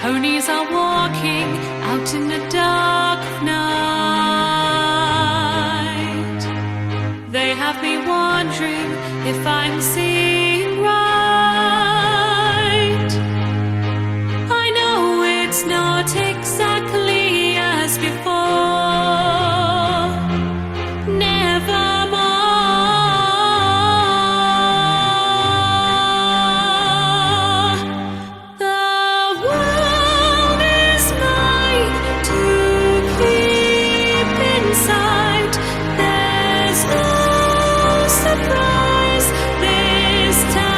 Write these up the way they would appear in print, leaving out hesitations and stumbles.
Ponies are walking out in the dark of night. They have me wondering if I'm seeing right. I know it's not exactly as before. Nevermore. The world is mine to keep inside. There's no surprise this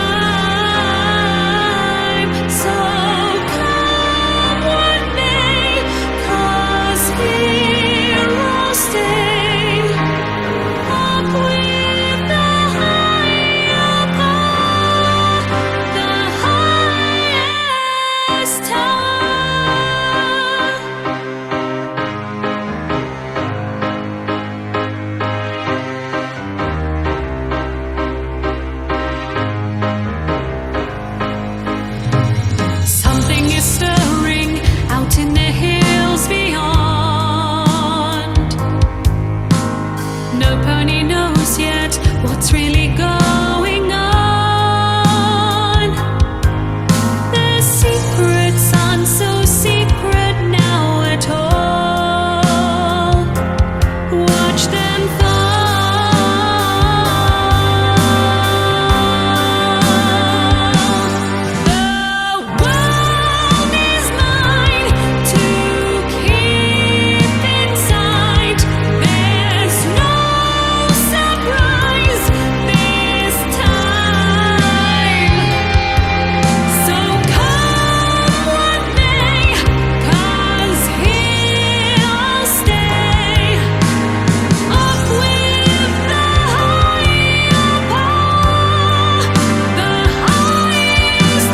time. So come what may, 'cause here I'll stay. Up with the higher power, the highest tower. Something is stirring out in the hills beyond. No pony knows yet what's really going on. The secrets aren't so secret now at all. Watch them fall. The world is mine to keep inside. There's no surprise this time. So come what may, 'cause here I'll stay. Up with the higher power, the highest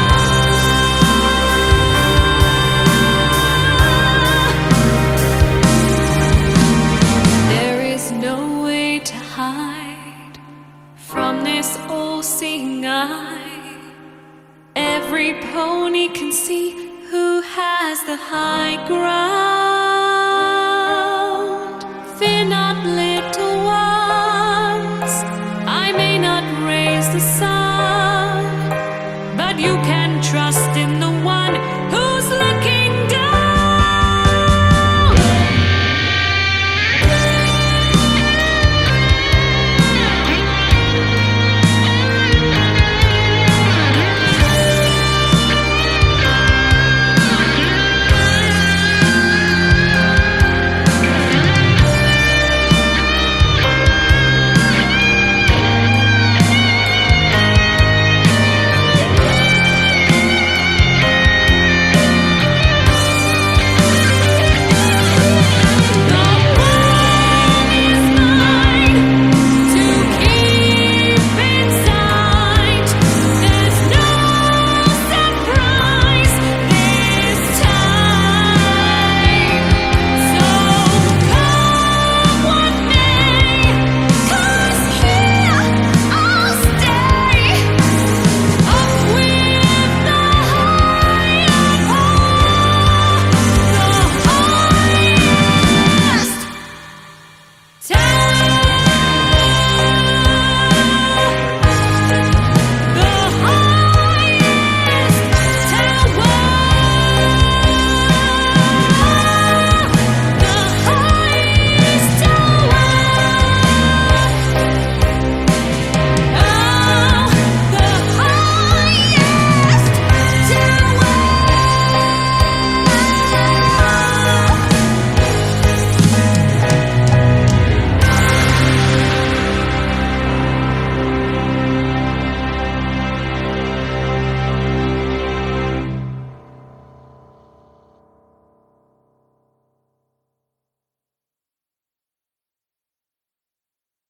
tower. There is no way to hide from this all-seeing eye. Every pony can see who has the high ground. Fear not, little ones, I may not raise the sun.